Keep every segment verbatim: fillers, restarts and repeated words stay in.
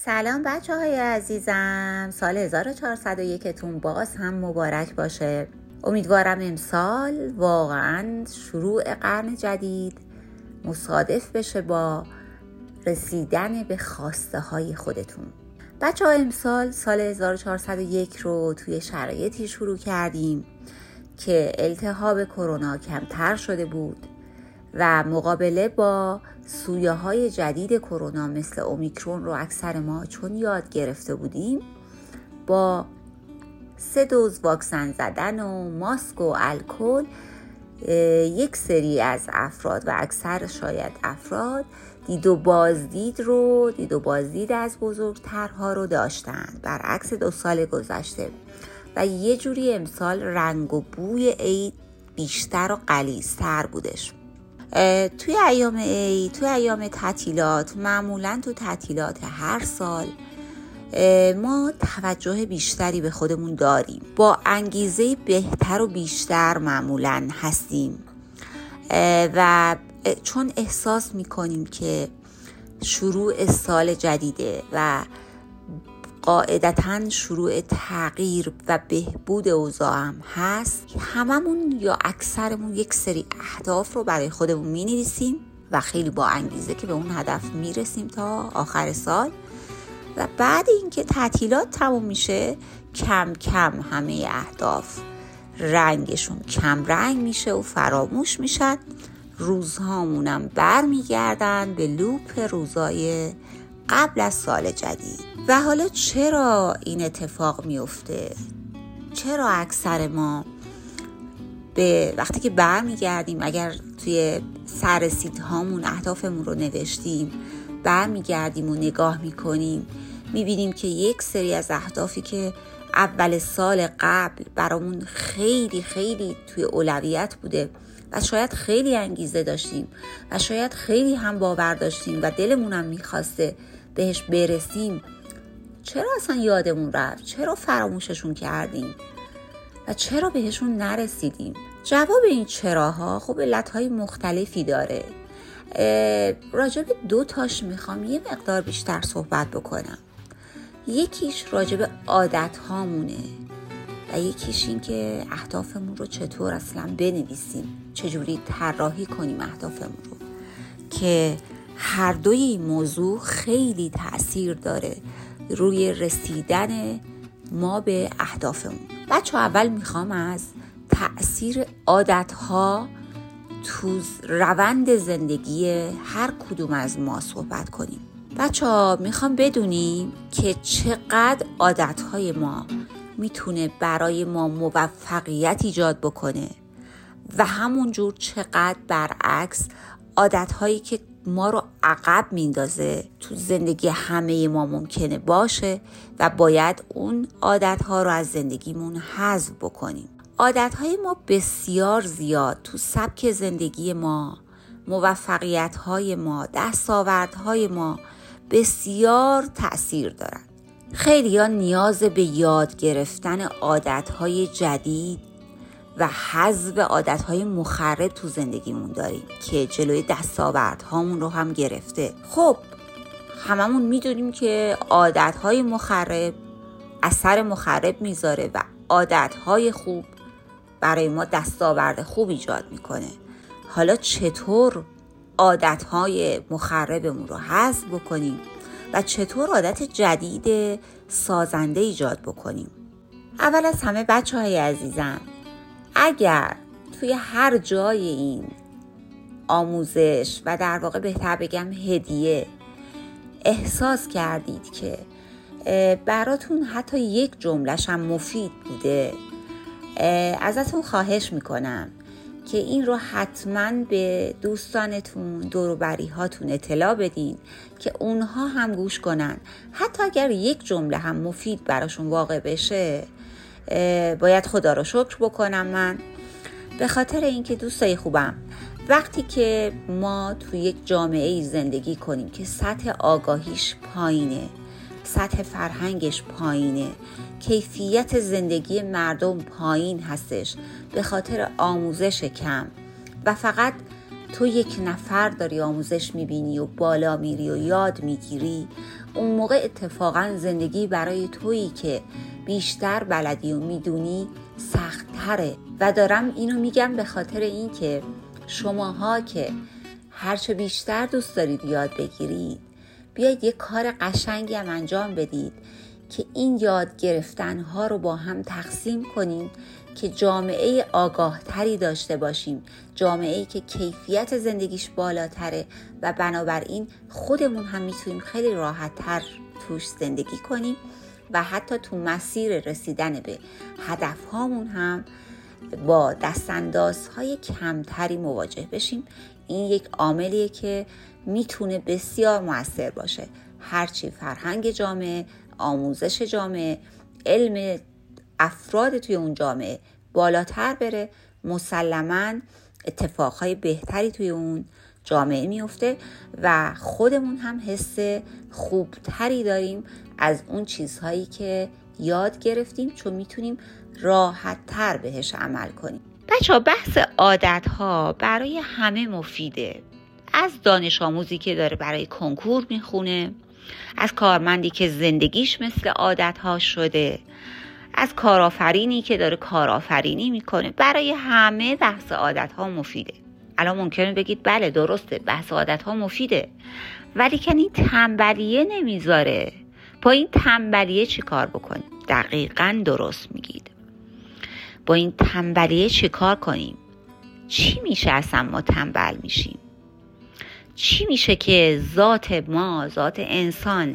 سلام بچه های عزیزم، سال هزار و چهارصد و یک تون باز هم مبارک باشه. امیدوارم امسال واقعا شروع قرن جدید مصادف بشه با رسیدن به خواسته های خودتون. بچه ها امسال سال هزار و چهارصد و یک رو توی شرایطی شروع کردیم که التهاب کرونا کمتر شده بود و مقابله با سویه های جدید کرونا مثل اومیکرون رو اکثر ما چون یاد گرفته بودیم با سه دوز واکسن زدن و ماسک و الکل یک سری از افراد و اکثر شاید افراد دید و بازدید رو دید و بازدید از بزرگترها رو داشتن، برعکس دو سال گذشته. و یه جوری امسال رنگ و بوی عید بیشتر و غلیظ‌تر بودش. توی ایام عید، توی ایام تعطیلات، معمولاً تو تعطیلات هر سال ما توجه بیشتری به خودمون داریم، با انگیزه بهتر و بیشتر معمولاً هستیم و چون احساس میکنیم که شروع سال جدیده و قاعدتاً شروع تغییر و بهبود اوضاع هم هست، هممون یا اکثرمون یک سری اهداف رو برای خودمون می‌نویسیم و خیلی با انگیزه که به اون هدف میرسیم تا آخر سال و بعد اینکه تعطیلات تموم میشه کم کم همه اهداف رنگشون کم رنگ میشه و فراموش میشن. روزهامونم بر میگردن به لوپ روزای قبل از سال جدید. و حالا چرا این اتفاق میفته؟ چرا اکثر ما به وقتی که برمیگردیم، اگر توی سررسیدهامون اهدافمون رو نوشتیم، برمیگردیم و نگاه میکنیم، میبینیم که یک سری از اهدافی که اول سال قبل برامون خیلی خیلی توی اولویت بوده و شاید خیلی انگیزه داشتیم و شاید خیلی هم باور داشتیم و دلمون هم میخواسته بهش برسیم، چرا اصلا یادمون رفت؟ چرا فراموششون کردیم؟ و چرا بهشون نرسیدیم؟ جواب این چراها خب علتهای مختلفی داره. راجب دو تاش میخوام یه مقدار بیشتر صحبت بکنم. یکیش راجب عادت هامونه و یکیش این که اهدافمون رو چطور اصلا بنویسیم، چجوری طراحی کنیم اهدافمون رو، که هر دوی این موضوع خیلی تأثیر داره روی رسیدن ما به اهدافمون. بچه اول میخوام از تأثیر عادتها تو روند زندگی هر کدوم از ما صحبت کنیم. بچه ها میخوام بدونیم که چقدر عادتهای ما میتونه برای ما موفقیت ایجاد بکنه و همونجور چقدر برعکس عادتهایی که ما رو عقب میندازه تو زندگی همه ما ممکنه باشه و باید اون عادتها رو از زندگیمون حذف بکنیم. عادتهای ما بسیار زیاد تو سبک زندگی ما، موفقیت‌های ما، دستاوردهای ما بسیار تأثیر دارن. خیلی‌ها نیاز به یاد گرفتن عادتهای جدید و حذف عادتهای مخرب تو زندگیمون داریم که جلوی دستاوردهامون رو هم گرفته. خب هممون میدونیم که عادتهای مخرب اثر مخرب میذاره و عادتهای خوب برای ما دستاورد خوب ایجاد میکنه. حالا چطور عادتهای مخربمون رو حذف بکنیم و چطور عادت جدید سازنده ایجاد بکنیم؟ اول از همه بچه های عزیزم، اگر توی هر جای این آموزش و در واقع بهتر بگم هدیه احساس کردید که براتون حتی یک جمله‌ش هم مفید بوده، ازتون خواهش میکنم که این رو حتما به دوستانتون، دور و بری هاتون اطلاع بدین که اونها هم گوش کنن. حتی اگر یک جمله هم مفید براشون واقع بشه، باید خدا رو شکر بکنم من، به خاطر اینکه دوستای خوبم، وقتی که ما توی یک جامعه زندگی کنیم که سطح آگاهیش پایینه، سطح فرهنگش پایینه، کیفیت زندگی مردم پایین هستش به خاطر آموزش کم و فقط تو یک نفر داری آموزش میبینی و بالا میری و یاد میگیری، اون موقع اتفاقا زندگی برای تویی که بیشتر بلدی و میدونی سخت تره. و دارم اینو میگم به خاطر این که شماها که هرچه بیشتر دوست دارید یاد بگیرید، بیاید یه کار قشنگی هم انجام بدید که این یاد گرفتنها رو با هم تقسیم کنیم که جامعه آگاه تری داشته باشیم، جامعه‌ای که کیفیت زندگیش بالاتره و بنابراین خودمون هم میتونیم خیلی راحت تر توش زندگی کنیم و حتی تو مسیر رسیدن به هدفهامون هم با دستاندازهای کمتری مواجه بشیم. این یک عاملیه که میتونه بسیار مؤثر باشه. هرچی فرهنگ جامعه، آموزش جامعه، علم افراد توی اون جامعه بالاتر بره، مسلماً اتفاقهای بهتری توی اون جامعه میفته و خودمون هم حس خوبتری داریم از اون چیزهایی که یاد گرفتیم، چون میتونیم راحت تر بهش عمل کنیم. بچه ها، بحث عادت ها برای همه مفیده. از دانش آموزی که داره برای کنکور میخونه، از کارمندی که زندگیش مثل عادت ها شده، از کارآفرینی که داره کارآفرینی میکنه، برای همه بحث عادت ها مفیده. الان ممکنه بگید بله درسته بحث عادت ها مفیده، ولی که این تنبلیه نمیذاره. با این تنبلیه چی کار بکنیم؟ دقیقاً درست میگید. با این تنبلیه چی کار کنیم؟ چی میشه اصلا ما تنبل میشیم؟ چی میشه که ذات ما، ذات انسان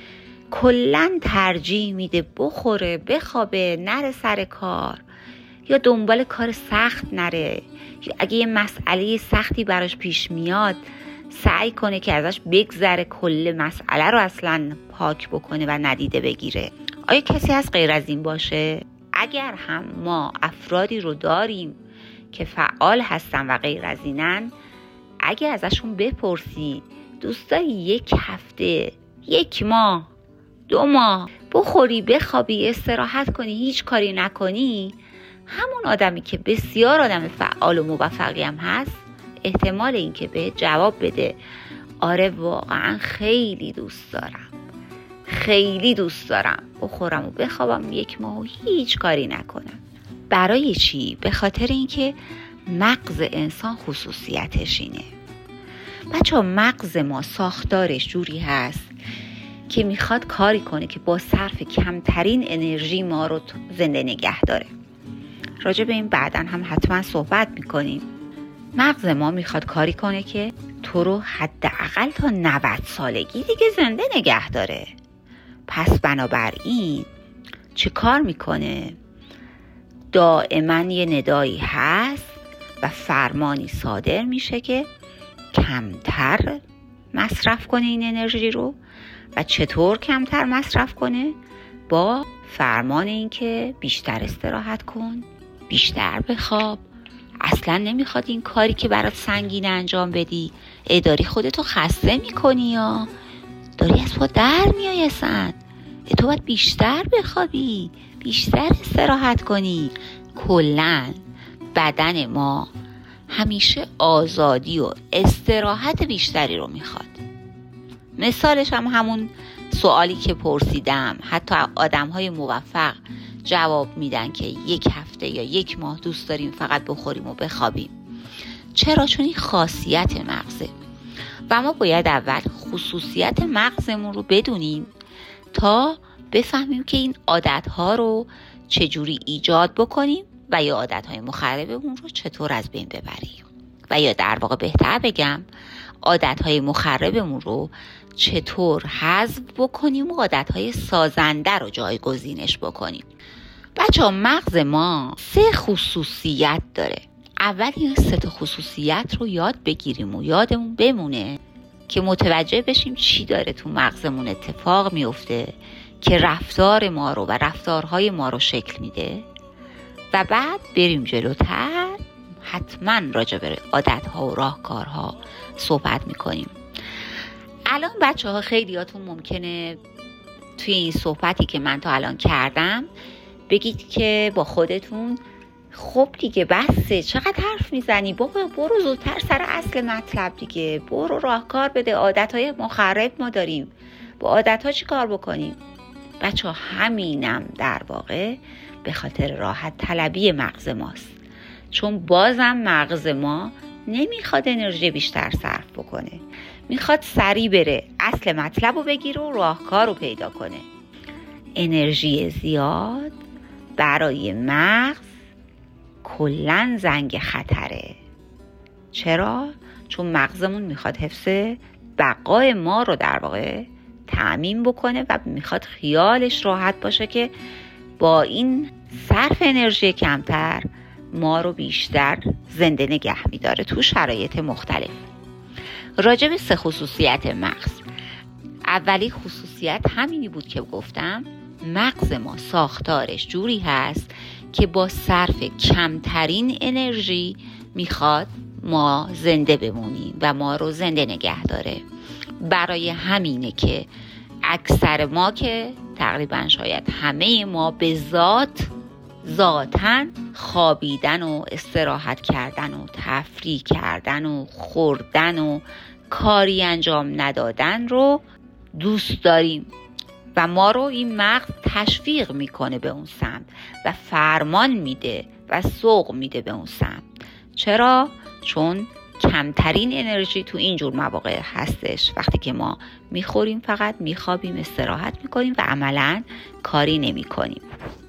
کلن ترجیح میده بخوره، بخوابه، نره سر کار یا دنبال کار سخت نره، یا اگه یه مسئله سختی براش پیش میاد سعی کنه که ازش بگذره، کل مسئله رو اصلا پاک بکنه و ندیده بگیره؟ آیا کسی از غیر از این باشه؟ اگر هم ما افرادی رو داریم که فعال هستن و غیر از اینن، اگه ازشون بپرسی دوست داری یک هفته، یک ماه، دو ماه بخوری، بخوابی، استراحت کنی، هیچ کاری نکنی، همون آدمی که بسیار آدم فعال و موفقی هم هست، احتمال این که به جواب بده آره واقعا خیلی دوست دارم، خیلی دوست دارم بخورم و بخوابم یک ماه و هیچ کاری نکنم. برای چی؟ به خاطر اینکه مغز انسان خصوصیتش اینه. بچه ها، مغز ما ساختارش جوری هست که میخواد کاری کنه که با صرف کمترین انرژی ما رو زنده نگه داره. راجع به این بعداً هم حتما صحبت میکنیم. مغز ما میخواد کاری کنه که تو رو حداقل تا نود سالگی دیگه زنده نگه داره. پس بنابراین چه کار میکنه؟ دائما یه ندایی هست و فرمانی صادر میشه که کمتر مصرف کنه این انرژی رو. و چطور کمتر مصرف کنه؟ با فرمان این که بیشتر استراحت کن، بیشتر بخواب، اصلا نمیخواد این کاری که برات سنگینه انجام بدی، اداری خودتو خسته میکنی یا داری از پا در میای اصلا، تو باید بیشتر بخوابی، بیشتر استراحت کنی. کلن بدن ما همیشه آزادی و استراحت بیشتری رو میخواد. مثالش هم همون سوالی که پرسیدم، حتی آدم‌های موفق جواب میدن که یک هفته یا یک ماه دوست داریم فقط بخوریم و بخوابیم. چرا؟ چون این خاصیت مغزه و ما باید اول خصوصیت مغزمون رو بدونیم تا بفهمیم که این عادت‌ها رو چجوری ایجاد بکنیم و یا عادت‌های مخربمون رو چطور از بین ببریم، و یا در واقع بهتر بگم عادت‌های مخربمون رو چطور حذف بکنیم و عادت‌های سازنده رو جایگزینش بکنیم. بچه‌ها، مغز ما سه خصوصیت داره. اول این سه تا خصوصیت رو یاد بگیریم و یادمون بمونه که متوجه بشیم چی داره تو مغزمون اتفاق میفته که رفتار ما رو و رفتارهای ما رو شکل میده، و بعد بریم جلوتر حتما راجع به عادت‌ها و راهکارها صحبت میکنیم. الان بچه ها خیلیاتون ممکنه توی این صحبتی که من تا الان کردم بگید که با خودتون خب دیگه بسه، چقدر حرف میزنی، بابا برو زودتر سر اصل مطلب دیگه، برو راهکار بده، عادتهای مخرب ما داریم، با عادت ها چی کار بکنیم؟ بچه ها همینم در واقع به خاطر راحت طلبی مغز ماست، چون بازم مغز ما نمیخواد انرژی بیشتر صرف بکنه، میخواد سریع بره اصل مطلب رو بگیره و راهکار رو پیدا کنه. انرژی زیاد برای مغز کلن زنگ خطره. چرا؟ چون مغزمون میخواد حفظ بقای ما رو در واقع تأمین بکنه و میخواد خیالش راحت باشه که با این صرف انرژی کمتر ما رو بیشتر زنده نگه میداره تو شرایط مختلف. راجع به سه خصوصیت مغز، اولی خصوصیت همینی بود که گفتم، مغز ما ساختارش جوری هست که با صرف کمترین انرژی میخواد ما زنده بمونیم و ما رو زنده نگه داره. برای همینه که اکثر ما که تقریبا شاید همه ما به ذات ذاتاً خوابیدن و استراحت کردن و تفریح کردن و خوردن و کاری انجام ندادن رو دوست داریم و ما رو این مغز تشویق میکنه به اون سمت و فرمان میده و سوق میده به اون سمت. چرا؟ چون کمترین انرژی تو اینجور مواقع هستش، وقتی که ما میخوریم فقط میخوابیم، استراحت میکنیم و عملاً کاری نمیکنیم.